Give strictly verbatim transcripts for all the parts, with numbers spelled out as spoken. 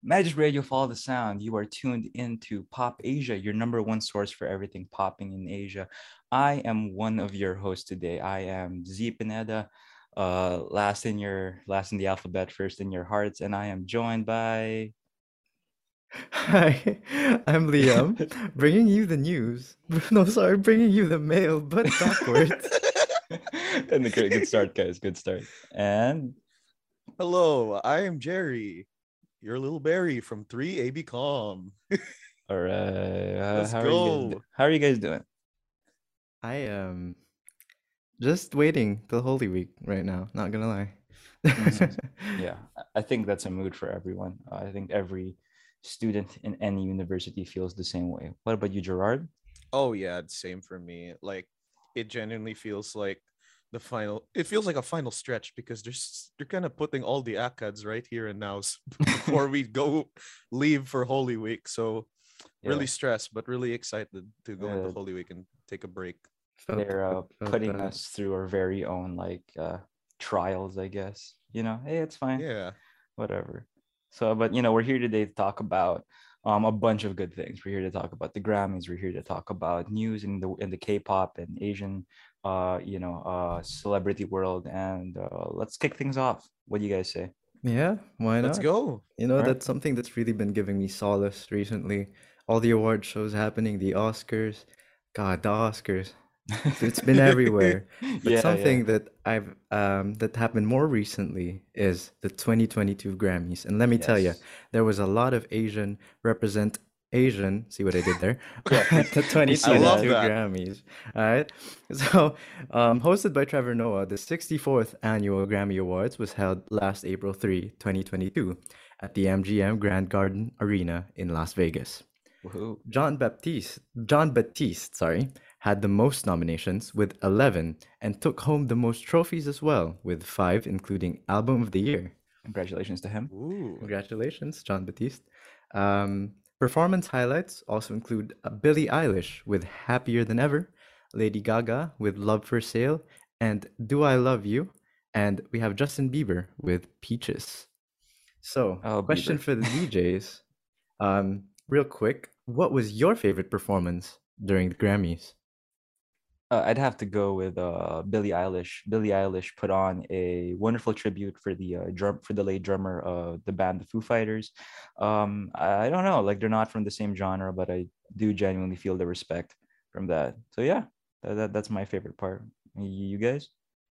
Magic Radio, follow the sound. You are tuned into Pop Asia, your number one source for everything popping in Asia. I am one of your hosts today. I am Z Pineda, uh, last in your last in the alphabet, first in your hearts, and I am joined by Hi, I'm Liam, bringing you the news. No, sorry, bringing you the mail, but backwards. and the good, good start, guys. Good start. And Hello, I am Jerry, your little Barry from three A B Com. all right, uh, Let's how are you guys? do- go. How are you guys doing? I am just waiting till Holy Week right now, not gonna lie. Mhm. Yeah, I I think that's a mood for everyone. I think every student in any university feels the same way. What about you, Gerard? Oh yeah, it's same for me. Like it genuinely feels like the final it feels like a final stretch because there's they're kind of putting all the ACADS right here and now s- before we go leave for Holy Week. So Yeah, really stressed, but really excited to go into uh, Holy Week and take a break. Felt they're that, uh, felt putting that. us through our very own like uh, trials, I guess. You know, hey, it's fine, Yeah. whatever. So, but you know, we're here today to talk about um a bunch of good things. We're here to talk about the Grammys. We're here to talk about news in the in the K-pop and Asian, uh, you know, uh, celebrity world. And uh, let's kick things off. What do you guys say? Yeah, why Let's not? go. You know, All right. that's something that's really been giving me solace recently. All the award shows happening, the Oscars. God, the Oscars. It's, it's been everywhere. But Yeah, yeah. something that I've um that happened more recently is the twenty twenty-two Grammys. And let me tell you, Yes. there was a lot of Asian represent Asian, see what I did there, Yeah, we at the we I see love that. twenty twenty-two that. Grammys. All right. So, um, hosted by Trevor Noah, the sixty-fourth annual Grammy Awards was held last April third, twenty twenty-two at the M G M Grand Garden Arena in Las Vegas. Woohoo. John Baptiste, John Baptiste, sorry, had the most nominations with eleven and took home the most trophies as well with five, including Album of the Year. Congratulations to him. Ooh. Congratulations, John Baptiste. Um, performance highlights also include uh, Billie Eilish with Happier Than Ever, Lady Gaga with Love for Sale, and Do I Love You? And we have Justin Bieber with Peaches. So, Oh, question Bieber. for the D Js. Um, real quick, what was your favorite performance during the Grammys? Uh, I'd have to go with uh, Billie Eilish. Billie Eilish put on a wonderful tribute for the uh, drum for the late drummer of the band, the Foo Fighters. Um, I, I don't know, like they're not from the same genre, but I do genuinely feel the respect from that. So yeah, that, that that's my favorite part. You guys?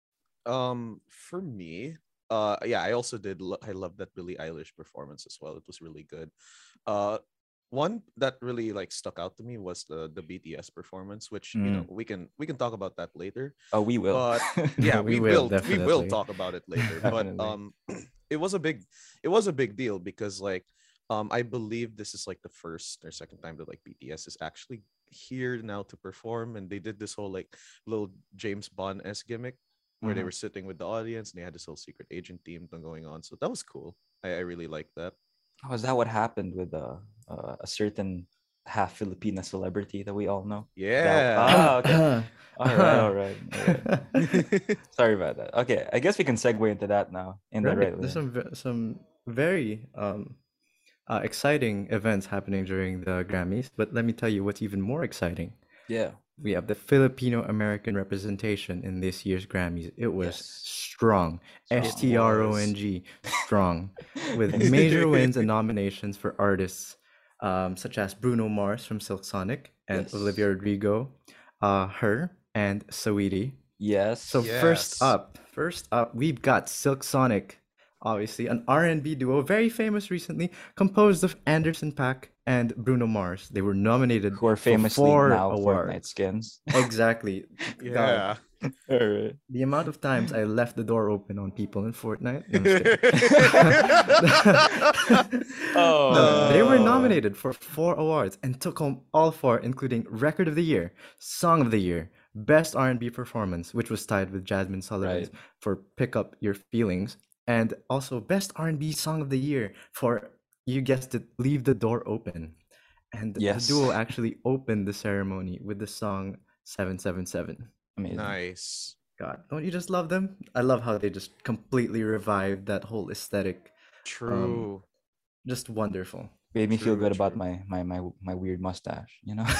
Um, for me, uh, yeah, I also did. Lo- I love that Billie Eilish performance as well. It was really good. Uh, one that really like stuck out to me was the the B T S performance, which you know Mm. we can we can talk about that later. Oh, we will. But yeah, We we will, will we will definitely. talk about it later. But Definitely. um, it was a big it was a big deal because like um I believe this is like the first or second time that like B T S is actually here now to perform, and they did this whole like little James Bond s gimmick where they Mhm. were sitting with the audience and they had this whole secret agent team thing going on. So that was cool. I, I really liked that. Oh, is that what happened with uh, uh, a certain half Filipina celebrity that we all know? That Yeah. ah okay. All right, all right, all right. Sorry about that. Okay, I guess we can segue into that now in the Right. right There's way. some ve- some very um uh, exciting events happening during the Grammys, but let me tell you what's even more exciting. Yeah. We have the Filipino American representation in this year's Grammys. It was Yes. strong, Strong. It S T R O N was. G, strong, with Thanks. major wins and nominations for artists um, such as Bruno Mars from Silk Sonic and Yes. Olivia Rodrigo, uh, her, and Saweetie. So Yes. first Yes. up, first up, we've got Silk Sonic, obviously an R and B duo, very famous recently, composed of Anderson Paak and Bruno Mars. They were nominated Who are for famously four now Fortnite awards. skins. Exactly. God, Yeah. All right. the amount of times I left the door open on people in Fortnite. No, I'm just kidding. Oh No, they were no. uh, nominated for four awards and took home all four, including Record of the Year, Song of the Year, Best R and B Performance, which was tied with Jasmine Sullivan's Right. for Pick Up Your Feelings, and also Best R and B Song of the Year for, you guessed it, Leave the Door Open. And the Yes. duo actually opened the ceremony with the song seven seven seven. Amazing. nice. God, don't you just love them? I love how they just completely revived that whole aesthetic. Um, True. just wonderful. Made me feel True, good about true. my my my my weird mustache, you know.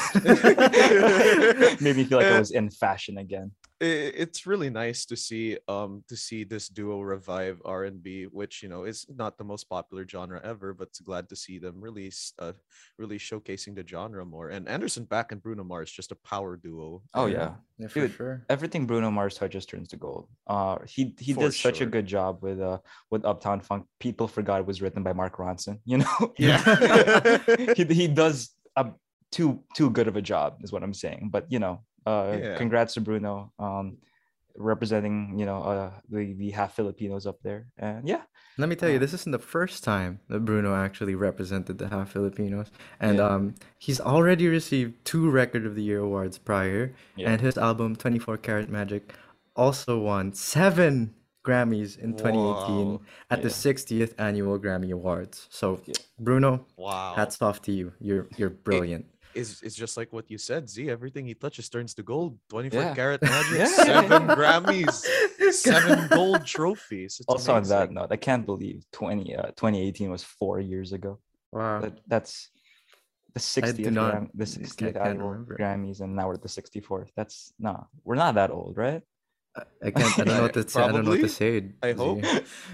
Made me feel like I was in fashion again. I- it's really nice to see um to see this duo revive R and B, which you know is not the most popular genre ever, but it's glad to see them release uh really showcasing the genre more. And Anderson Paak and Bruno Mars just a power duo. Oh And yeah. Yeah, for Dude, sure. everything Bruno Mars touches turns to gold. Uh he he for does such a sure. good job with uh with Uptown Funk. People forgot it was written by Mark Ronson, you know? Yeah. he he does a too too good of a job is what I'm saying. But you know, uh Yeah. congrats to Bruno. Um representing, you know, uh the, the half Filipinos up there. And yeah. Let me tell you, Uh this isn't the first time that Bruno actually represented the half Filipinos, and yeah. um, he's already received two Record of the Year awards prior, Yeah. and his album twenty-four Karat Magic also won seven Grammys in twenty eighteen Wow. at the Yeah. sixtieth Annual Grammy Awards. So, Yeah. Bruno, Wow. hats off to you. You're you're It brilliant. is it's just like what you said, Z. Everything he touches turns to gold. twenty-four Yeah. karat magic, Yeah. seven Grammys, seven gold trophies. It's Also on that amazing. note, I can't believe twenty uh twenty eighteen was four years ago. Wow. That that's the I do sixtieth not, Gram the I sixtieth can't annual remember. Grammys, and now we're at the sixty-fourth. That's nah, we're not that old, right? I, I can't. I don't know I, what to say. I don't know what to probably. say. I Z. hope.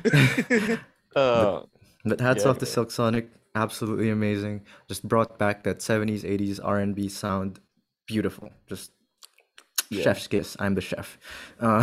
But uh But hats yeah, off to Silk Sonic, absolutely amazing. Just brought back that seventies, eighties R and B sound. Beautiful. Just yeah. chef's kiss. I'm the chef. Uh,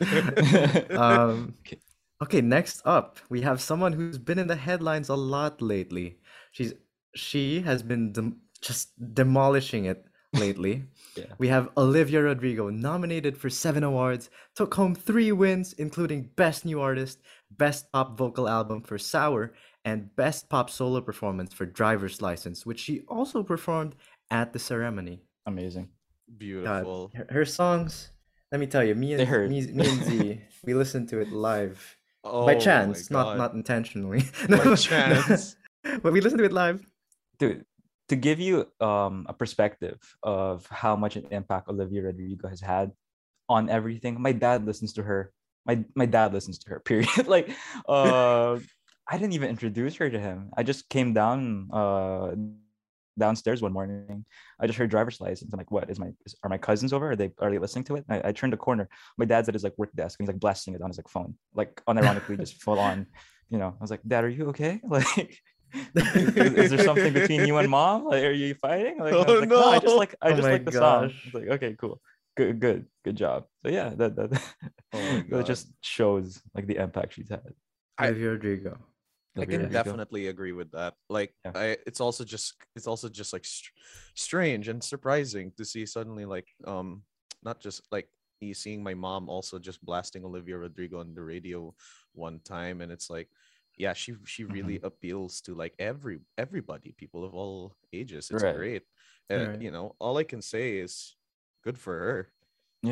um, Okay. okay, next up, we have someone who's been in the headlines a lot lately. She's she has been dem just demolishing it lately. Yeah. We have Olivia Rodrigo, nominated for seven awards, took home three wins, including Best New Artist, Best Pop Vocal Album for Sour, and Best Pop Solo Performance for Driver's License, which she also performed at the ceremony. Amazing. God, Beautiful. her, her songs, let me tell you, me They and hurt. me, me and Z, we listened to it live by Oh my chance, not god. not intentionally. By chance. But we listened to it live. Dude, to give you um a perspective of how much an impact Olivia Rodrigo has had on everything, my dad listens to her. My my dad listens to her, period. Like uh I didn't even introduce her to him. I just came down uh downstairs one morning. I just heard driver's license. I'm like, what is my is, are my cousins over? Are they are they listening to it? And I, I turned the corner. My dad's at his like work desk and he's like blasting it on his like phone, like unironically just full on. You know, I was like, Dad, are you okay? Like, is, is there something between you and mom? Like, are you fighting? Like, I was Oh like, no, I just no. like I Oh just my like the song. I gosh. was like, okay, cool, good, good, good job. So yeah, that that Oh my that god. just shows like the impact she's had. I Olivia Rodrigo. I Olivia can Rodrigo. definitely agree with that. Like, Yeah. I it's also just it's also just like str- strange and surprising to see suddenly like um not just like me seeing my mom also just blasting Olivia Rodrigo on the radio one time, and it's like, yeah, she she really appeals to like every everybody, people of all ages. It's Right. great. Uh, Right. You know, all I can say is good for her. Yeah.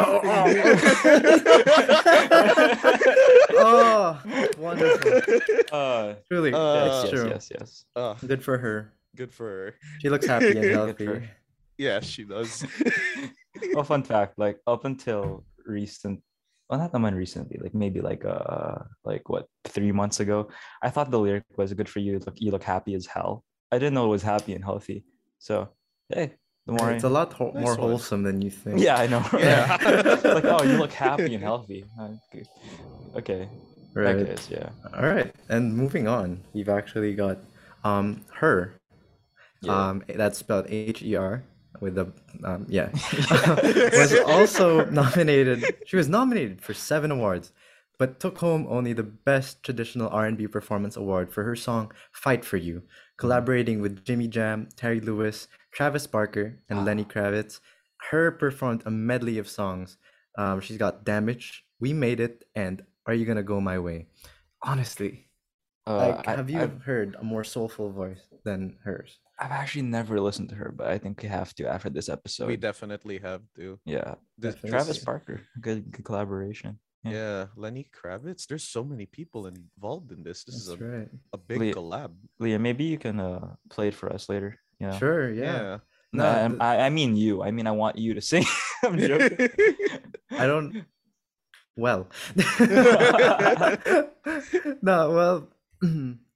Oh, wonderful. uh, Truly, Uh, yes, it's yes, true. yes, yes. Uh, Good for her. good for her. She looks happy and Good for healthy. her. Yeah, she does. Well, fun fact, like up until recent, well, not naman recently, like maybe like uh, like what, three months ago, I thought the lyric was "good for you." Look, you look happy as hell. I didn't know it was happy and healthy. So, hey, the more It's a I, lot ho- Nice more one. wholesome than you think. yeah, I know. Right? Yeah. Like, oh, you look happy and healthy. Okay, okay. Right. That case, yeah. All right. And moving on, we've actually got um her. Yeah. Um, that's spelled H E R with the um, yeah. Was also nominated. She was nominated for seven awards, but took home only the Best Traditional R and B Performance Award for her song "Fight for You," collaborating with Jimmy Jam, Terry Lewis, Travis Barker, and Lenny Kravitz. Her performed a medley of songs. Um, she's got "Damage," "We Made It," and "Are You Gonna Go My Way?" Honestly, Uh, like, I, have you I've, heard a more soulful voice than hers? I've actually never listened to her, but I think we have to after this episode. We definitely have to. Yeah. This, Definitely. Travis this- Barker, good, good collaboration. Yeah. yeah, Lenny Kravitz. There's so many people involved in this. This is That's a, right. a big Lee- collab. Leah, maybe you can uh play it for us later. Yeah. Sure, Yeah. yeah. No, No, I'm- the- I, I mean you. I mean I want you to sing. I'm joking. I don't. Well, no, well,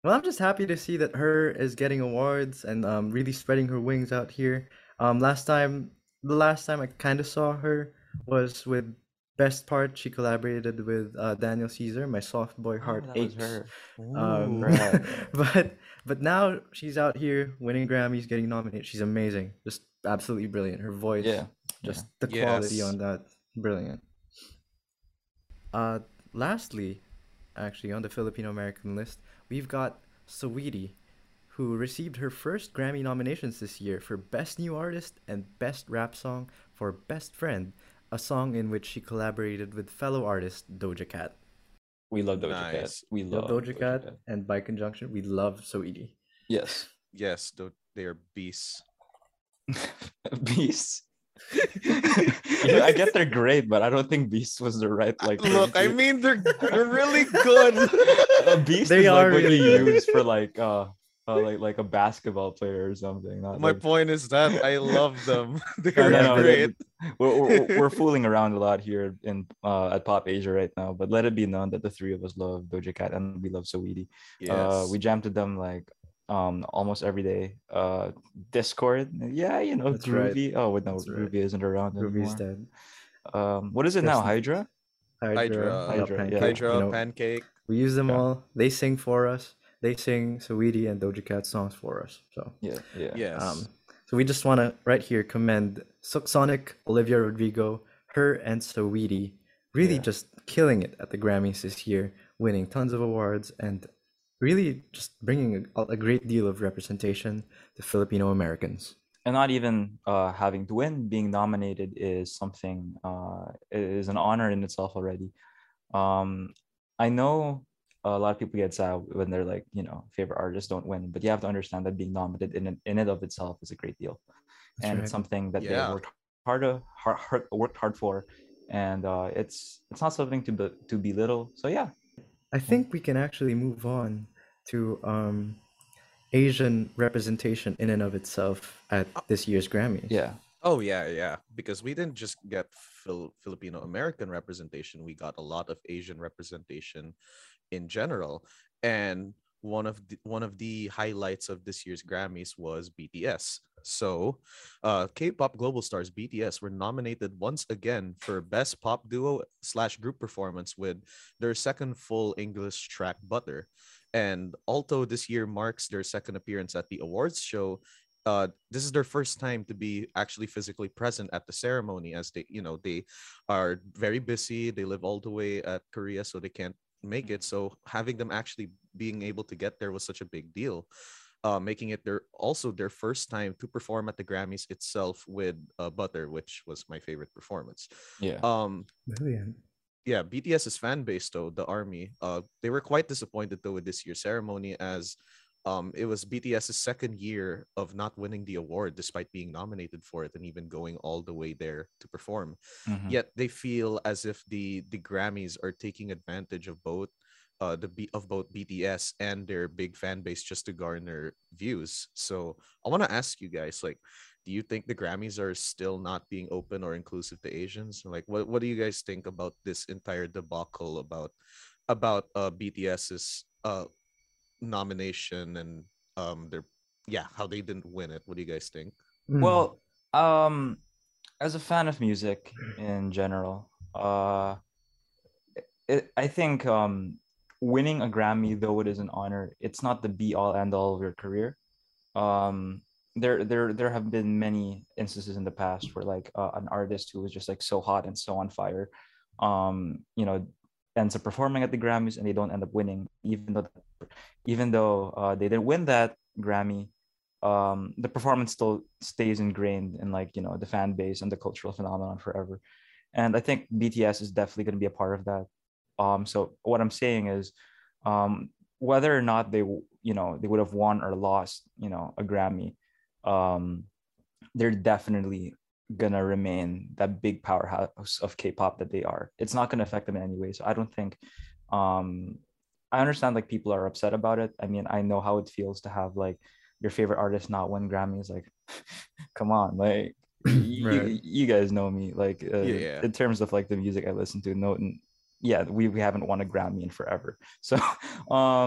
Well, I'm just happy to see that her is getting awards and um really spreading her wings out here. Um, last time, the last time I kind of saw her was with Best Part. She collaborated with uh, Daniel Caesar. My soft boy Oh, heart that was aches. her. Um, Ooh. Right, right. but but now she's out here winning Grammys, getting nominated. She's amazing, just absolutely brilliant. Her voice, Yeah, yeah. just the quality Yes. on that, brilliant. Uh, lastly, actually on the Filipino American list, we've got Saweetie, who received her first Grammy nominations this year for Best New Artist and Best Rap Song for Best Friend, a song in which she collaborated with fellow artist Doja Cat. We love Doja Cat. Nice. We Love love Doja Doja Cat, Cat. and by conjunction, we love Saweetie. Yes. Yes, tho- they are beasts. Beasts. I get they're great, but I don't think Beast was the right like term Look, to I use. mean they're they're really good. A beast They is like are what really you good. use for like uh, uh like like a basketball player or something. Not My like point is that I love them. no They're no Yeah, no. but that- great. that- We're, we're, we're fooling around a lot here in uh at Pop Asia right now, but let it be known that the three of us love Doja Cat and we love Saweetie. Uh, we Yes. jam to them like um almost every day. Uh, Discord, yeah, you know, that's right. Groovy. Oh, wait, no, That's right. Groovy isn't around Ruby's anymore. dead. Um, what is it now? Rest in Hydra? peace. Hydra, Hydra. uh, Hydra, yeah. Pancake. You Hydra, know, Pancake. we use them Yeah, all. They sing for us. They sing Saweetie and Doja Cat songs for us. So, yeah, yeah. Yes. um, so we just want to right here commend Silk Sonic, Olivia Rodrigo, her and Saweetie, really Yeah. just killing it at the Grammys this year, winning tons of awards and really just bringing a, a great deal of representation to Filipino Americans. And not even uh having to win, being nominated is something uh is an honor in itself already. Um, I know a lot of people get sad when they're like, you know, favorite artists don't win, but you have to understand that being nominated in it, in it of itself is a great deal, That's and right. it's something that they Yeah. worked hard, to, hard, hard worked hard for, and uh, it's it's not something to be, to belittle. So yeah, I think we can actually move on to um, Asian representation in and of itself at Uh, this year's Grammys. yeah, Oh yeah, yeah. Because we didn't just get Fil- Filipino American representation, we got a lot of Asian representation in general. And one of the, one of the highlights of this year's Grammys was B T S. So, uh, K-pop global stars B T S were nominated once again for Best Pop Duo slash Group Performance with their second full English track Butter. And although this year marks their second appearance at the awards show, uh, this is their first time to be actually physically present at the ceremony, as they, you know, they are very busy. They live all the way at Korea, so they can't make it. So having them actually being able to get there was such a big deal, uh, making it their also their first time to perform at the Grammys itself with uh, Butter, which was my favorite performance. yeah. Um, Brilliant. yeah, BTS's fan base though, the army, uh, they were quite disappointed though with this year's ceremony, as um, it was BTS's second year of not winning the award despite being nominated for it and even going all the way there to perform. Mhm. Yet they feel as if the the Grammys are taking advantage of both uh the B- of both B T S and their big fan base just to garner views. So I want to ask you guys, like, do you think the Grammys are still not being open or inclusive to Asians? Like, what what do you guys think about this entire debacle about about uh BTS's uh nomination and um their yeah, how they didn't win it? What do you guys think? Mm. Well, um, as a fan of music in general, uh, it, I think um, winning a Grammy, though it is an honor, it's not the be all end all of your career. Um, there, there, there have been many instances in the past where like uh, an artist who was just like so hot and so on fire, um, you know, ends up performing at the Grammys and they don't end up winning, even though, even though uh, they didn't win that Grammy. Um, the performance still stays ingrained in like you know the fan base and the cultural phenomenon forever. And I think B T S is definitely going to be a part of that. Um, so what I'm saying is, um, whether or not they, you know, they would have won or lost, you know, a Grammy, um, they're definitely gonna remain that big powerhouse of K-pop that they are. It's not gonna affect them in any way. So I don't think, um, I understand like people are upset about it. I mean, I know how it feels to have like your favorite artist not win Grammys. Like, come on, like you, Right. you guys know me, like uh, Yeah. in terms of like the music I listen to. No, yeah, we, we haven't won a Grammy in forever. So um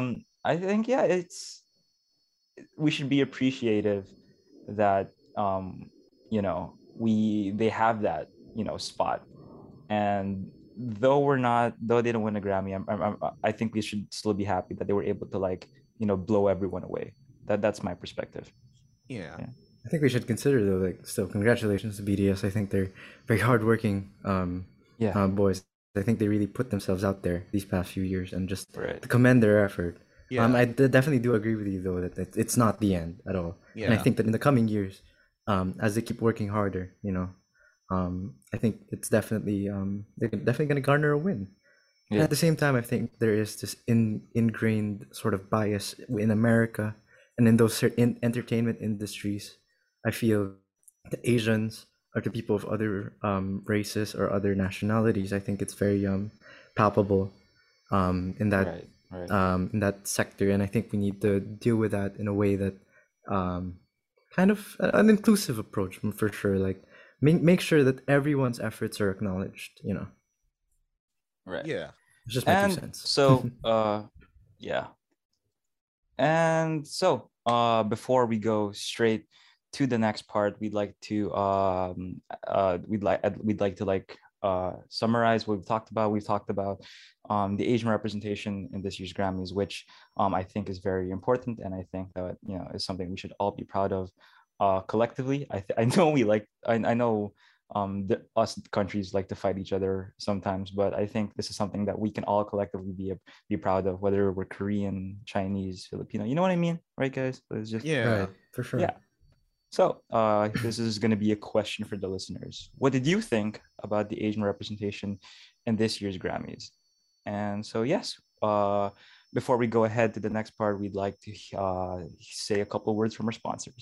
I think yeah, it's we should be appreciative that um you know we they have that you know spot, and though we're not though they don't win a Grammy, I'm, I'm, I'm- I think we should still be happy that they were able to like you know blow everyone away. That that's my perspective. Yeah. Yeah. I think we should consider though, like, still congratulations to B T S. I think they're very hardworking um, Yeah. uh, boys. I think they really put themselves out there these past few years, and just Right. to commend their effort. Yeah. Um, I d- definitely do agree with you though that it- it's not the end at all, and I Yeah. think that in the coming years, um, as they keep working harder, you know, um, I think it's definitely um, they're definitely going to garner a win. And Yeah. at the same time, I think there is this in, ingrained sort of bias in America and in those certain entertainment industries. I feel the Asians or the people of other um, races or other nationalities. I think it's very um, palpable um, in that Right. Right. um, in that sector, and I think we need to deal with that in a way that um, kind of an inclusive approach for sure. Like make make sure that everyone's efforts are acknowledged. You know, Right. Yeah. it's just my two And cents. so uh yeah. And so, uh, before we go straight to the next part, we'd like to um, uh, we'd like we'd like to like uh, summarize what we've talked about. We've talked about um, the Asian representation in this year's Grammys, which um, I think is very important, and I think that you know is something we should all be proud of uh, collectively. I th- I know we like I, I know um the, us countries like to fight each other sometimes, but I think this is something that we can all collectively be be proud of, whether we're Korean, Chinese, Filipino. You know what I mean, right, guys? It's just Yeah. Right, for sure. yeah. So uh, this is going to be a question for the listeners. What did you think about the Asian representation in this year's Grammys? And so yes, uh, before we go ahead to the next part, we'd like to uh, say a couple of words from our sponsors.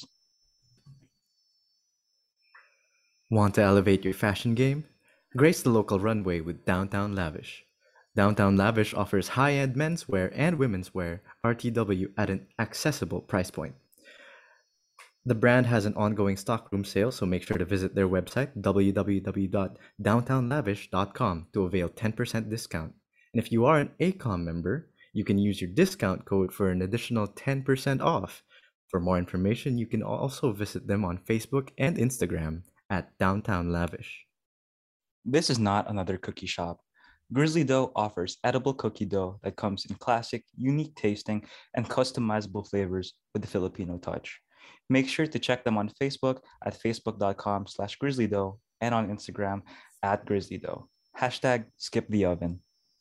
Want to elevate your fashion game? Grace the local runway with Downtown Lavish. Downtown Lavish offers high-end menswear and womenswear R T W at an accessible price point. The brand has an ongoing stockroom sale, so make sure to visit their website w w w dot downtown lavish dot com to avail ten percent discount. And if you are an A COM member, you can use your discount code for an additional ten percent off. For more information, you can also visit them on Facebook and Instagram at Downtown Lavish. This is not another cookie shop. Grizzly Dough offers edible cookie dough that comes in classic, unique tasting, and customizable flavors with the Filipino touch. Make sure to check them on Facebook at facebook.com slash grizzlydough and on Instagram at grizzlydough. Hashtag skip the oven.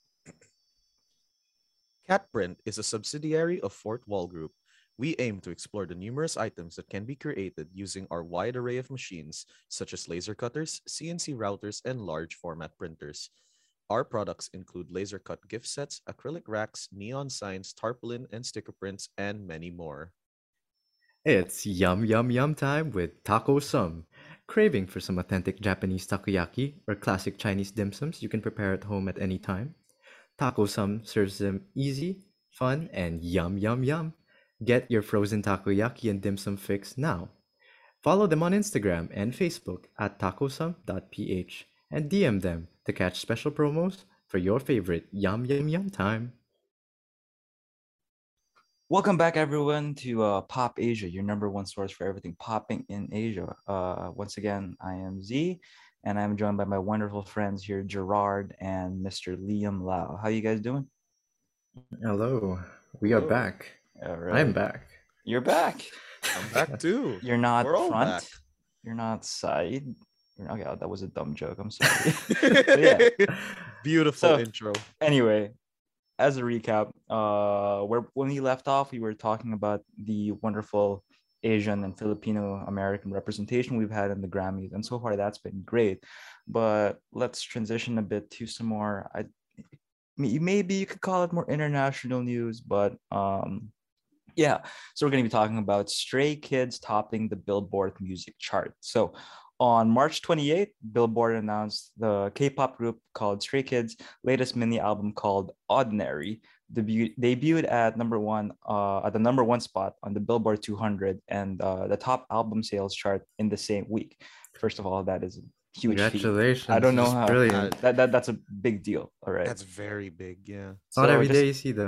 Catprint is a subsidiary of Fort Wall Group. We aim to explore the numerous items that can be created using our wide array of machines, such as laser cutters, C N C routers, and large format printers. Our products include laser cut gift sets, acrylic racks, neon signs, tarpaulin and sticker prints, and many more. It's yum yum yum time with Taco Sum. Craving for some authentic Japanese takoyaki or classic Chinese dim sums you can prepare at home at any time? Taco Sum serves them easy, fun, and yum yum yum. Get your frozen takoyaki and dim sum fix now. Follow them on Instagram and Facebook at tacosum dot p h and D M them to catch special promos for your favorite yum yum yum time. Welcome back, everyone, to uh, Pop Asia, your number one source for everything popping in Asia. Uh, once again, I am Z, and I'm joined by my wonderful friends here, Gerard and Mister Liam Lau. How you guys doing? Hello, we are Hello. back. All right. I'm back. You're back. I'm back too. You're not We're all front. back. You're not side. You're not, okay, that was a dumb joke. I'm sorry. But yeah. Beautiful So- intro. Anyway, as a recap, uh, where when we left off, we were talking about the wonderful Asian and Filipino American representation we've had in the Grammys, and so far that's been great. But let's transition a bit to some more. I maybe you could call it more international news, but um, yeah. So we're going to be talking about Stray Kids topping the Billboard music chart. So on March twenty-eighth, Billboard announced the K-pop group called Stray Kids' latest mini album called Ordinary debu- debuted at number one uh, at the number one spot on the Billboard two hundred and uh, the top album sales chart in the same week. First of all, that is a huge feat. Congratulations! I don't know That's how- brilliant. That, that that's a big deal. All right. That's very big, yeah. It's not So every just- day you see that.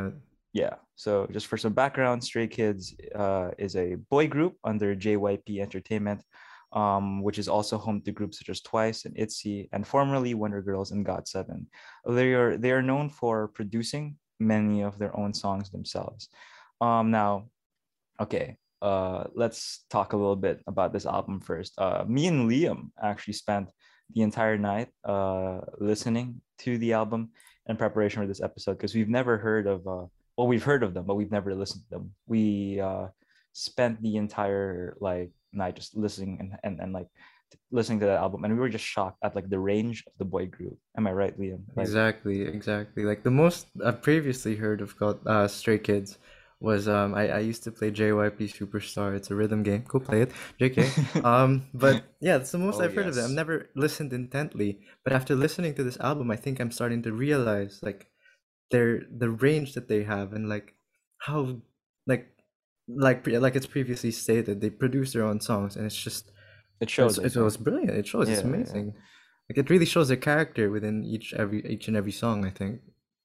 Yeah. So just for some background, Stray Kids uh, is a boy group under J Y P Entertainment, um, which is also home to groups such as Twice and ITZY, and formerly Wonder Girls and got seven. They are they are known for producing many of their own songs themselves. Um, now, okay, uh, let's talk a little bit about this album first. Uh, me and Liam actually spent the entire night uh, listening to the album in preparation for this episode because we've never heard of, uh, well, we've heard of them, but we've never listened to them. We uh, spent the entire like night just listening and, and, and like listening to that album, and we were just shocked at like the range of the boy group. Am I right, Liam? Like, Exactly, exactly. Like the most I've previously heard of called uh, Stray Kids was um I, I used to play J Y P Superstar. It's a rhythm game. Go play it, J K. Um, but yeah, it's the most Oh I've heard of them. I've yes. never listened intently, but after listening to this album, I think I'm starting to realize like their the range that they have and like how like like pre- like it's previously stated, they produce their own songs, and it's just it it's, shows, I it was think. brilliant. It shows. It's Yeah, yeah. amazing. Like it really shows their character within each every each and every song, I think.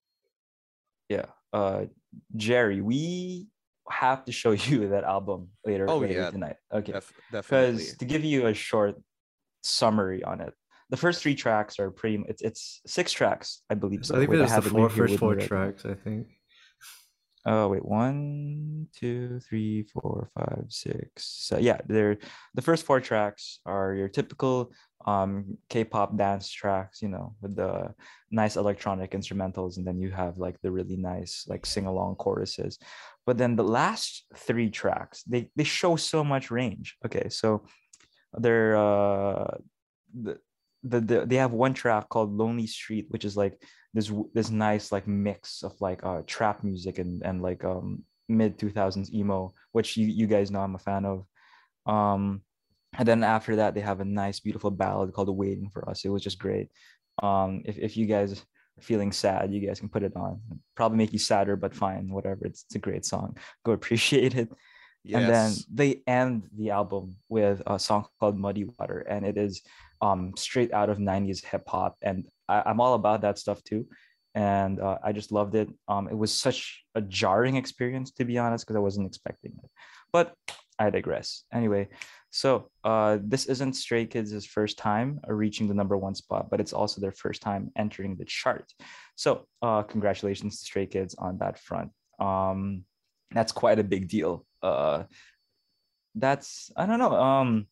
Yeah. Uh, Jerry, we have to show you that album later Oh later yeah, tonight. Okay. def- definitely. Because to give you a short summary on it, the first three tracks are pretty. It's it's six tracks, I believe I so. believe it Wait, I was the have it four here first with me four right now. tracks, I think. Oh wait, one, two, three, four, five, six. So yeah, they're the first four tracks are your typical um K-pop dance tracks, you know, with the nice electronic instrumentals, and then you have like the really nice like sing-along choruses. But then the last three tracks, they they show so much range. Okay, so they're uh the, the, the they have one track called Lonely Street, which is like this this nice like mix of like uh trap music and and like um mid two thousands emo, which you you guys know I'm a fan of. Um and then after that they have a nice beautiful ballad called Waiting for Us. It was just great. Um if, if you guys are feeling sad, you guys can put it on. Probably make you sadder, but fine, whatever. It's, it's a great song. Go appreciate it. And then Yes. they end the album with a song called Muddy Water, and it is um, straight out of nineties hip hop, and I, I'm all about that stuff too. And uh, I just loved it. Um, it was such a jarring experience, to be honest, because I wasn't expecting it. But I digress. Anyway, so uh, this isn't Stray Kids' first time uh, reaching the number one spot, but it's also their first time entering the chart. So uh, congratulations to Stray Kids on that front. Um, that's quite a big deal. Uh, that's I don't know. Um,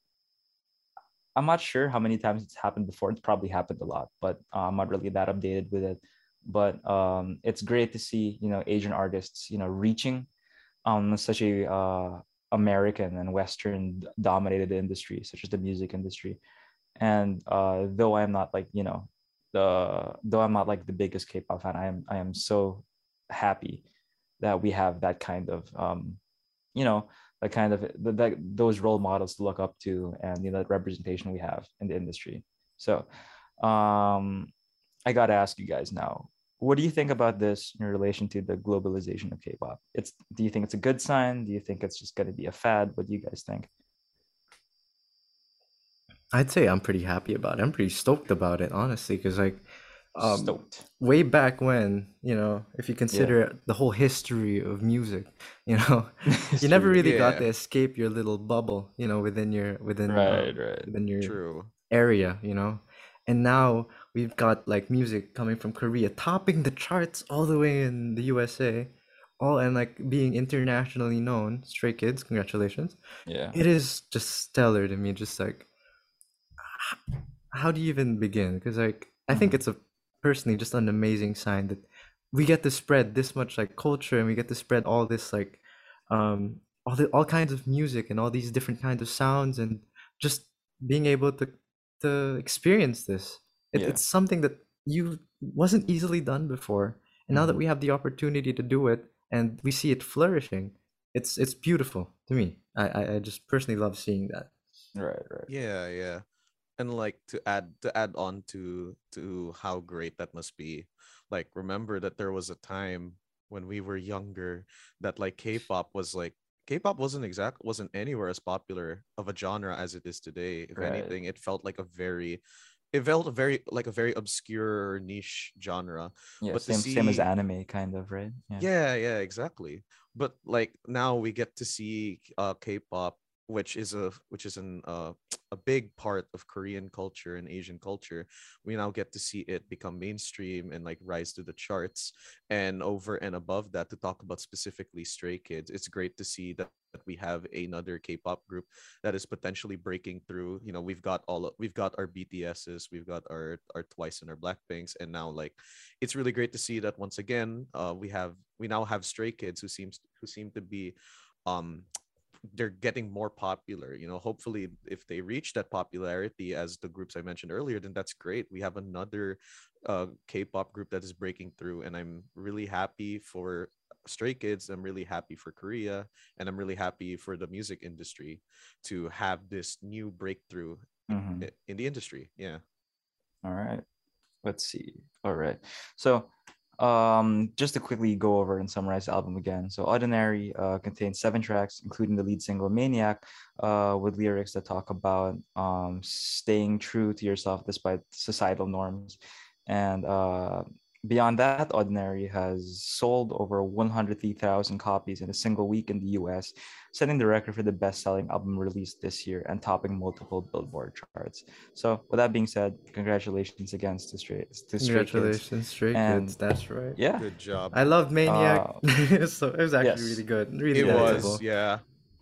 I'm not sure how many times it's happened before. It's probably happened a lot, but uh, I'm not really that updated with it. But um, it's great to see you know Asian artists you know reaching um such a uh, American and Western dominated industry such as the music industry. And uh, though I'm not like you know the though I'm not like the biggest K-pop fan, I am I am so happy that we have that kind of um, you know the kind of the, the, those role models to look up to, and you know the representation we have in the industry. So um I gotta ask you guys now, what do you think about this in relation to the globalization of K-pop? It's Do you think it's a good sign? Do you think it's just going to be a fad? What do you guys think? I'd say I'm pretty happy about it. I'm pretty stoked about it, honestly, because like um Stoked. way back when, you know, if you Yeah. consider the whole history of music, you know, you never History. really got Yeah. to escape your little bubble, you know, within your within Right, um right. within your True. area, you know. And now we've got like music coming from Korea topping the charts all the way in the U S A, all and like being internationally known. Stray Kids, congratulations. Yeah. It is just stellar to me, just like how do you even begin? Because like I think Mm-hmm. it's a personally just an amazing sign that we get to spread this much like culture, and we get to spread all this like um all the all kinds of music and all these different kinds of sounds, and just being able to to experience this. It, Yeah. it's something that you wasn't easily done before, and now that Mm-hmm. we have the opportunity to do it and we see it flourishing, it's it's beautiful to me. I I, I just personally love seeing that. Right, right. Yeah, yeah. And like to add to add on to to how great that must be. Like remember that there was a time when we were younger that like K-pop was like K-pop wasn't exact wasn't anywhere as popular of a genre as it is today. If Right. anything, it felt like a very it felt a very like a very obscure niche genre, Yeah, but to same same as see anime, kind of, right? Yeah. yeah, yeah, exactly. But like now we get to see uh K-pop, which is a which is an uh a big part of Korean culture and Asian culture. We now get to see it become mainstream and like rise to the charts. And over and above that, to talk about specifically Stray Kids, it's great to see that that we have another K-pop group that is potentially breaking through. You know, we've got all of, we've got our B T S's, we've got our our Twice and our Blackpinks, and now like it's really great to see that once again uh, we have we now have Stray Kids who seems who seem to be um they're getting more popular. You know, hopefully if they reach that popularity as the groups I mentioned earlier, then that's great. We have another uh K-pop group that is breaking through, and I'm really happy for Stray Kids. I'm really happy for Korea, and I'm really happy for the music industry to have this new breakthrough Mm-hmm. in the industry. Yeah. All right. Let's see. All right. So, um, just to quickly go over and summarize the album again. So, Ordinary uh, contains seven tracks, including the lead single Maniac, uh, with lyrics that talk about um, staying true to yourself despite societal norms. And uh, beyond that, Ordinary has sold over one hundred three thousand copies in a single week in the U S, setting the record for the best selling album released this year and topping multiple Billboard charts. So, with that being said, congratulations again to Stray, to Stray Kids. Congratulations, Stray Kids. And That's right. yeah, Good job. I loved Maniac, uh, so it was actually really yes, good, really It yeah, yeah. was, relatable. yeah.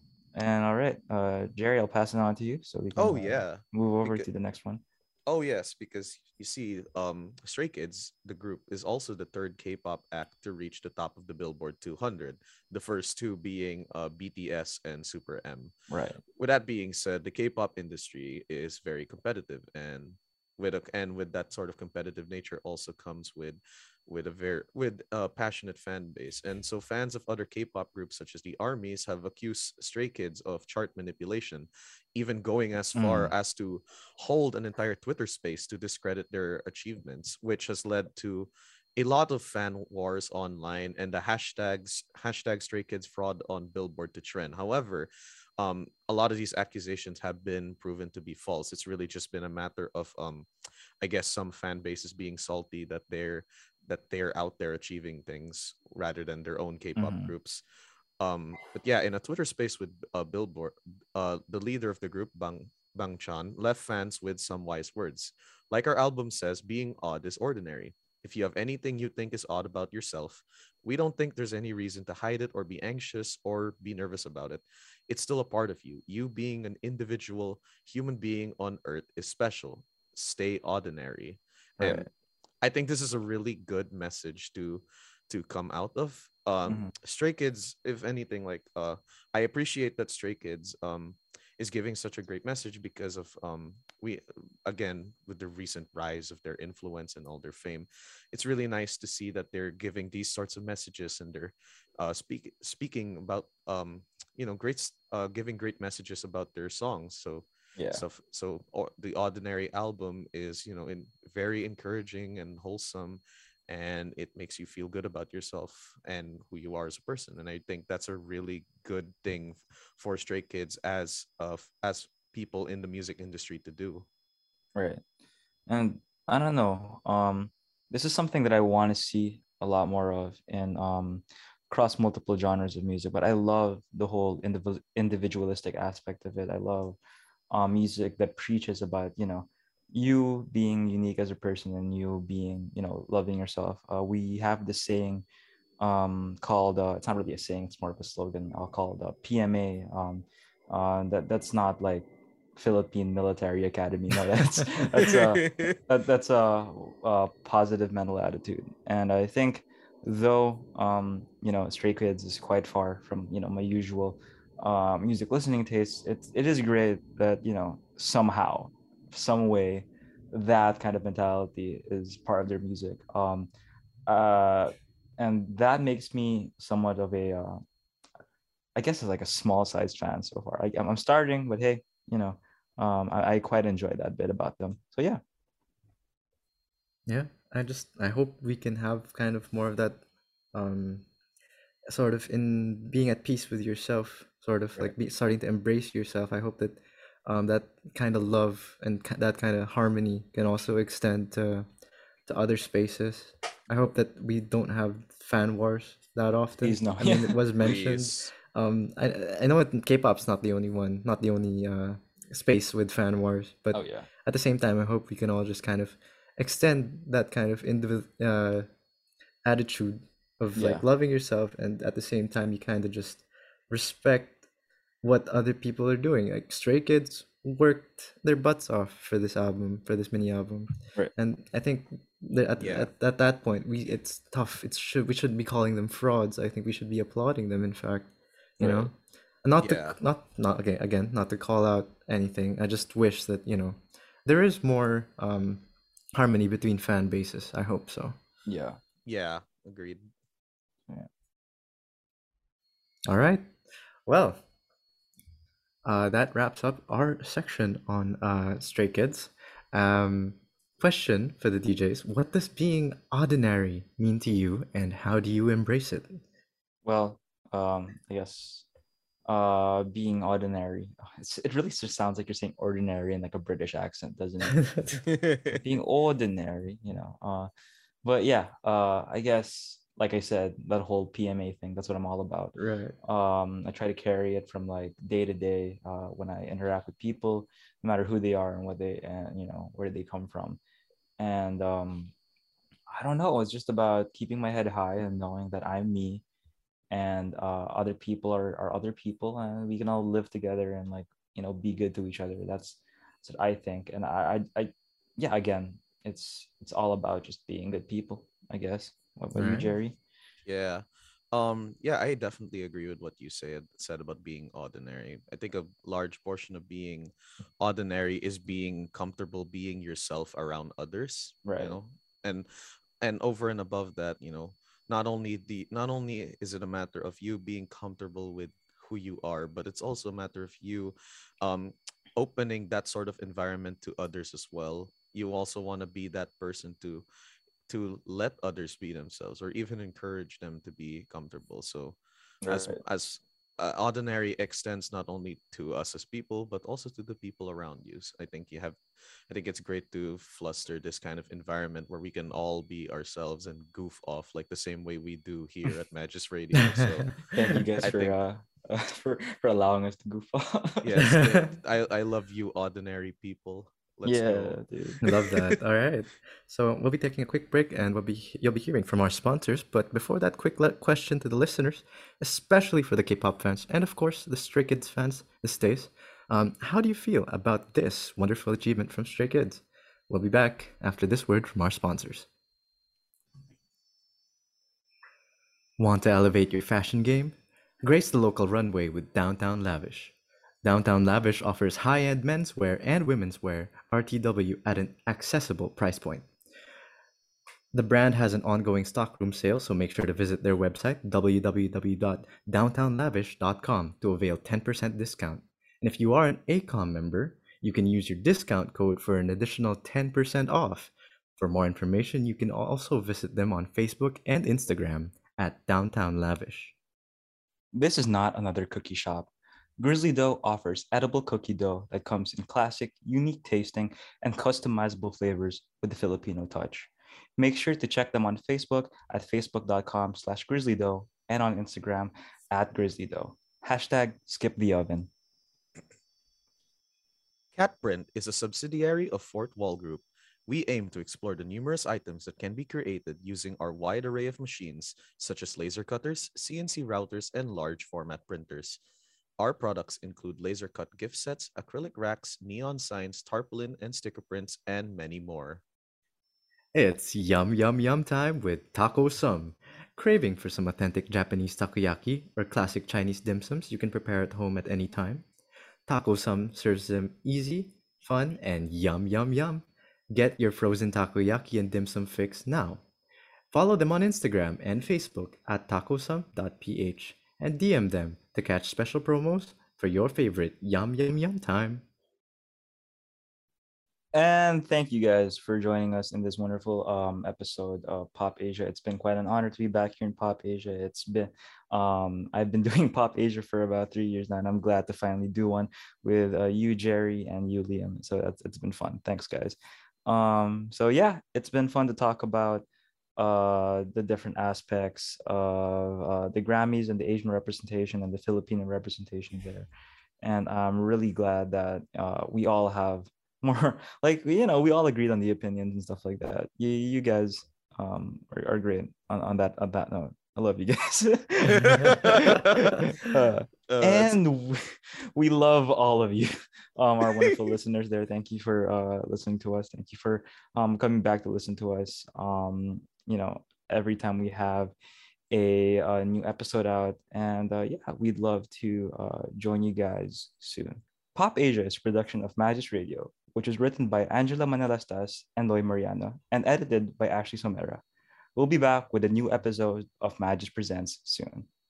And all right, uh, Jerry, I'll pass it on to you so we can Oh uh, yeah. move over Because to the next one. oh yes, because you see, um, Stray Kids, the group, is also the third K-pop act to reach the top of the Billboard two hundred. The first two being uh, B T S and Super M. Right. With that being said, the K-pop industry is very competitive, and with a, and with that sort of competitive nature also comes with with a very with a passionate fan base. And so fans of other K-pop groups such as the ARMYs have accused Stray Kids of chart manipulation, even going as far Mm, as to hold an entire Twitter space to discredit their achievements, which has led to a lot of fan wars online and the hashtags hashtag Stray Kids fraud on Billboard to trend. However, um, a lot of these accusations have been proven to be false. It's really just been a matter of um, I guess some fan bases being salty that they're that they're out there achieving things rather than their own K-pop mm-hmm. groups. Um, but yeah, in a Twitter space with uh, Billboard, uh, the leader of the group, Bang Bang Chan, left fans with some wise words. Like our album says, being odd is ordinary. If you have anything you think is odd about yourself, we don't think there's any reason to hide it or be anxious or be nervous about it. It's still a part of you. You being an individual human being on earth is special. Stay ordinary. And Right. I think this is a really good message to to come out of. Um, Mm-hmm. Stray Kids, if anything, like uh, I appreciate that Stray Kids um is giving such a great message because of um we again with the recent rise of their influence and all their fame, it's really nice to see that they're giving these sorts of messages and they're uh speak speaking about um you know great s- uh giving great messages about their songs. So Yeah. so so or, the Ordinary album is you know in very encouraging and wholesome, and it makes you feel good about yourself and who you are as a person. And I think that's a really good thing for Stray Kids as of as people in the music industry to do. Right. And I don't know. Um, this is something that I want to see a lot more of in um across multiple genres of music. But I love the whole indiv- individualistic aspect of it. I love um music that preaches about, you know, you being unique as a person and you being, you know, loving yourself. Uh, we have this saying um called uh, it's not really a saying, it's more of a slogan. I'll call it uh, P M A. Um, uh, that that's not like Philippine Military Academy. No, that's that's a that, that's a, a positive mental attitude. And I think though um you know Stray Kids is quite far from you know my usual uh, music listening tastes, it, it is great that you know somehow some way that kind of mentality is part of their music. Um uh and that makes me somewhat of a uh, I guess it's like a small size fan so far. I, I'm I'm starting, but hey, you know, um, I, I quite enjoy that bit about them. So yeah, Yeah, I just I hope we can have kind of more of that um sort of in being at peace with yourself, sort of right. like be, starting to embrace yourself. I hope that um, that kind of love and ki- that kind of harmony can also extend to to other spaces. I hope that we don't have fan wars that often. Please no. I Yeah. mean, it was mentioned. Please. Um, I I know it, K-pop's not the only one, not the only uh, space with fan wars, but Oh yeah. at the same time, I hope we can all just kind of extend that kind of individual uh, attitude of Yeah. like loving yourself, and at the same time, you kind of just respect what other people are doing. Like Stray Kids worked their butts off for this album, for this mini album, Right. and I think that at, Yeah. at, at that point, we it's tough. It's should we shouldn't be calling them frauds. I think we should be applauding them. In fact, you Right. know, not to Yeah. not not again again not to call out anything. I just wish that you know there is more um harmony between fan bases. I hope so. Yeah. Yeah. Agreed. Yeah. All right. Well, uh, that wraps up our section on uh, Stray Kids. Um, question for the D Js: what does being ordinary mean to you, and how do you embrace it? Well, um, I guess uh being ordinary. It's, it really just sounds like you're saying ordinary in like a British accent, doesn't it? Being ordinary, you know. Uh but yeah, uh I guess like I said, that whole P M A thing, that's what I'm all about. Right. Um, I try to carry it from like day to day uh when I interact with people, no matter who they are and what they and you know where they come from. And um I don't know, it's just about keeping my head high and knowing that I'm me and uh, other people are, are other people and we can all live together and like you know be good to each other. That's, that's what I think. And I, I I yeah, again, it's it's all about just being good people, I guess. What about you, Right. Jerry? Yeah. Um, yeah, I definitely agree with what you said said about being ordinary. I think a large portion of being ordinary is being comfortable being yourself around others, you Right. know. And and over and above that, you know, not only the not only is it a matter of you being comfortable with who you are, but it's also a matter of you um opening that sort of environment to others as well. You also want to be that person to to let others be themselves or even encourage them to be comfortable. So Right. as as uh, ordinary extends not only to us as people but also to the people around you. So I think you have I think it's great to fluster this kind of environment where we can all be ourselves and goof off like the same way we do here at Magis Radio. So Thank you guys I for think uh uh, for for allowing us to goof off. yes, th- I I love you ordinary people. Let's go. Yeah, dude. Love that. All right. So we'll be taking a quick break and we'll be you'll be hearing from our sponsors. But before that, quick le- question to the listeners, especially for the K-pop fans and of course the Stray Kids fans these days. Um, how do you feel about this wonderful achievement from Stray Kids? We'll be back after this word from our sponsors. Want to elevate your fashion game? Grace the local runway with Downtown Lavish. Downtown Lavish offers high-end menswear and womenswear R T W at an accessible price point. The brand has an ongoing stockroom sale, so make sure to visit their website w w w dot downtown lavish dot com to avail ten percent discount. And if you are an A C O M member, you can use your discount code for an additional ten percent off. For more information, you can also visit them on Facebook and Instagram at Downtown Lavish. This is not another cookie shop. Grizzly Dough offers edible cookie dough that comes in classic, unique tasting, and customizable flavors with the Filipino touch. Make sure to check them on Facebook at facebook.com slash grizzly dough and on Instagram at grizzly dough. Hashtag skip the oven. Catprint is a subsidiary of Fort Wall Group. We aim to explore the numerous items that can be created using our wide array of machines, such as laser cutters, C N C routers, and large format printers. Our products include laser cut gift sets, acrylic racks, neon signs, tarpaulin and sticker prints, and many more. It's yum yum yum time with Taco Sum. Craving for some authentic Japanese takoyaki or classic Chinese dim sums you can prepare at home at any time? Taco Sum serves them easy, fun, and yum yum yum. Get your frozen takoyaki and dim sum fix now. Follow them on Instagram and Facebook at tacosum dot p h and D M them to catch special promos for your favorite yum yum yum time. And thank you guys for joining us in this wonderful um, episode of Pop Asia. It's been quite an honor to be back here in Pop Asia. It's been um, I've been doing Pop Asia for about three years now, and I'm glad to finally do one with uh, you, Jerry, and you, Liam. So that's it's been fun. Thanks, guys. Um, so yeah, it's been fun to talk about uh, the different aspects of uh, the Grammys and the Asian representation and the Filipino representation there. And I'm really glad that uh, we all have more like you know we all agreed on the opinions and stuff like that. You you guys um are, are great on, on that on that note. I love you guys. uh, Uh, it's and we, we love all of you, um, our wonderful listeners there. Thank you for uh listening to us. Thank you for um coming back to listen to us. Um, you know, every time we have a, a new episode out, and uh, yeah, we'd love to uh join you guys soon. Pop Asia is a production of Magis Radio, which was written by Angela Manalastas and Loy Mariano and edited by Ashley Somera. We'll be back with a new episode of Magis Presents soon.